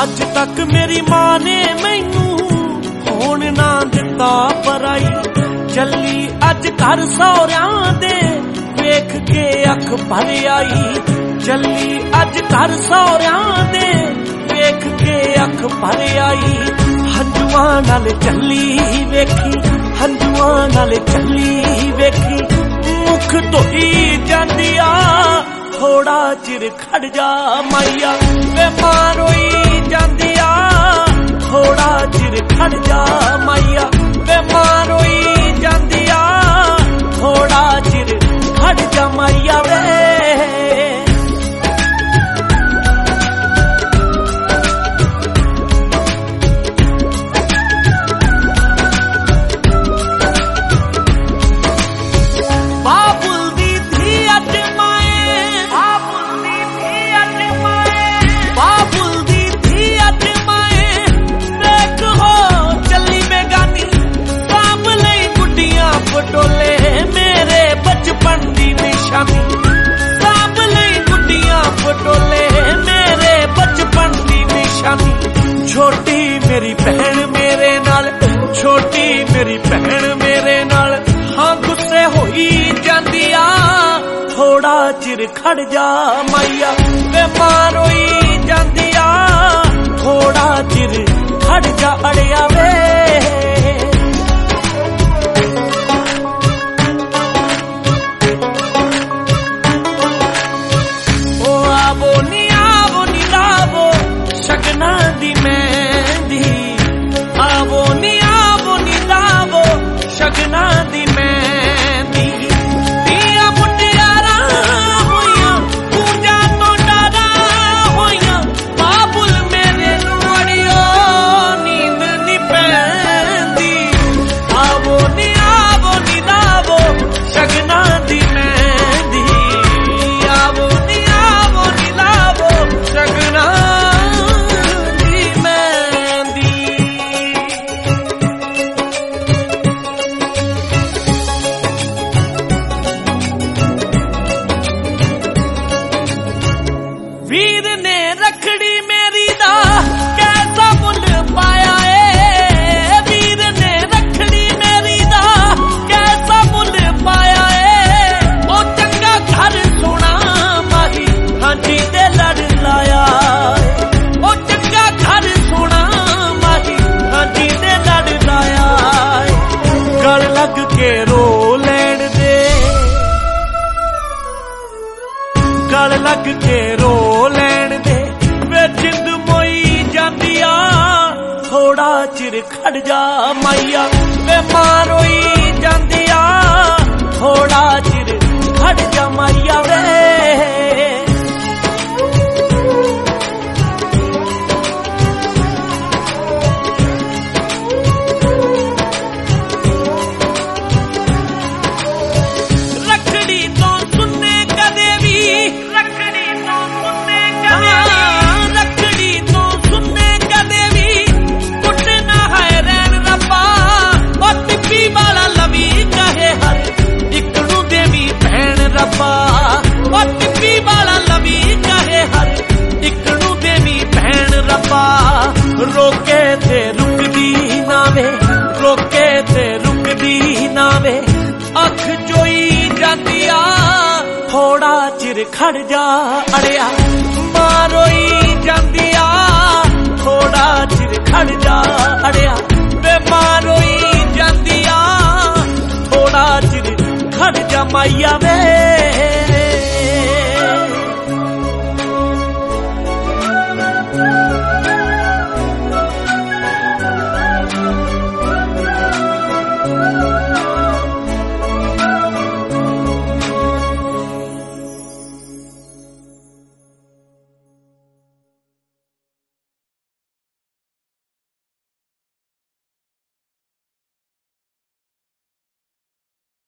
अज तक मेरी मां ने मैनू होण ना दिता पराई। चली अज घर सौहरियां दे वेख के अख भर आई। चली अज घर सौहरियां दे वेख के अख भर आई। हंजुआं नाल चली वेखी, हंजुआं नाल चली वेखी, मुख धोई जांदी आ। थोड़ा चिर खड़ जा माइया वे मां रोई जांदी आ। थोड़ा चिर खड़ जा माइया वे मां रोई जांदी आ। थोड़ा चिर खड़ जा माइया वे। छोटी मेरी बहन मेरे नाल, छोटी मेरी बहन मेरे नाल, हाँ गुस्से होई जांदी आ। थोड़ा चिर खड़ जा माइया वे मां रोई जांदी आ। थोड़ा चिर खड़ जा अड़िया वे। वीर ने रखड़ी मेरी दा कैसा मुल पाया है। वीर ने रखड़ी मेरी दा कैसा मुल पाया है। ओ चंगा घर सोना माही हांजी दे लड़ लाया। ओ चंगा घर सोना माही हांजी दे लड़ लाया। गल लग के रो लैण दे, गल लग के रो लैण दे वे जिंद मोई जांदी आ। थोड़ा चिर खड़ जा माइया वे मां रोई जांदी आ। थोड़ा चिर खड़ जा माइया वे। रोके ते रुकदी ना वे, रोके ते रुकदी ना वे, अख जोई जांदी आ। थोड़ा चिर खड़ जा अड़िया मां रोई जांदी आ। थोड़ा चिर खड़ जा अड़िया वे मां रोई जांदी आ। थोड़ा चिर खड़ जा माइया वे।